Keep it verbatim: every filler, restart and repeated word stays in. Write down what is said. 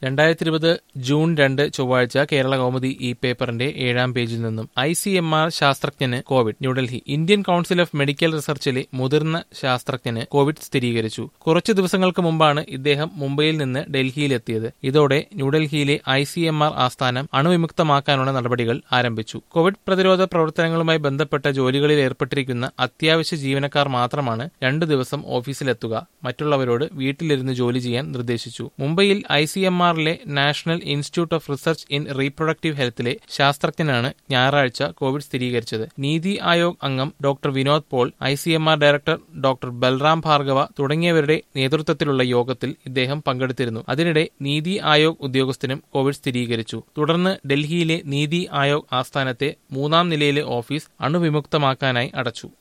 രണ്ടായിരത്തി ഇരുപത് ജൂൺ രണ്ട് ചൊവ്വാഴ്ച കേരള കൗമുദി ഈ പേപ്പറിന്റെ ഏഴാം പേജിൽ നിന്നും ഐ സി എം ആർ ശാസ്ത്രജ്ഞന് covid. New Delhi. Indian council of medical റിസർച്ചിലെ മുതിർന്ന ശാസ്ത്രജ്ഞന് കോവിഡ് സ്ഥിരീകരിച്ചു. കുറച്ചു ദിവസങ്ങൾക്ക് മുമ്പാണ് ഇദ്ദേഹം മുംബൈയിൽ നിന്ന് ഡൽഹിയിലെത്തിയത്. ഇതോടെ ന്യൂഡൽഹിയിലെ ഐ സി എം ആർ ആസ്ഥാനം അണുവിമുക്തമാക്കാനുള്ള നടപടികൾ ആരംഭിച്ചു. കോവിഡ് പ്രതിരോധ പ്രവർത്തനങ്ങളുമായി ബന്ധപ്പെട്ട ജോലികളിൽ ഏർപ്പെട്ടിരിക്കുന്ന അത്യാവശ്യ ജീവനക്കാർ മാത്രമാണ് രണ്ടു ദിവസം ഓഫീസിലെത്തുക. മറ്റുള്ളവരോട് വീട്ടിലിരുന്ന് ജോലി ചെയ്യാൻ നിർദ്ദേശിച്ചു. മുംബൈയിൽ ഐ സി എം ആറിലെ national institute of research in reproductive ഹെൽത്തിലെ ശാസ്ത്രജ്ഞനാണ് ഞായറാഴ്ച കോവിഡ് സ്ഥിരീകരിച്ചത്. നീതി ആയോഗ് അംഗം doctor Vinod Paul, I C M R director doctor Balram Bhargava തുടങ്ങിയവരുടെ നേതൃത്വത്തിലുള്ള യോഗത്തിൽ ഇദ്ദേഹം പങ്കെടുത്തിരുന്നു. അതിനിടെ നീതി ആയോഗ് ഉദ്യോഗസ്ഥനും കോവിഡ് സ്ഥിരീകരിച്ചു. തുടർന്ന് ഡൽഹിയിലെ നീതി ആയോഗ് ആസ്ഥാനത്തെ മൂന്നാം നിലയിലെ ഓഫീസ് അണുവിമുക്തമാക്കാനായി അടച്ചു.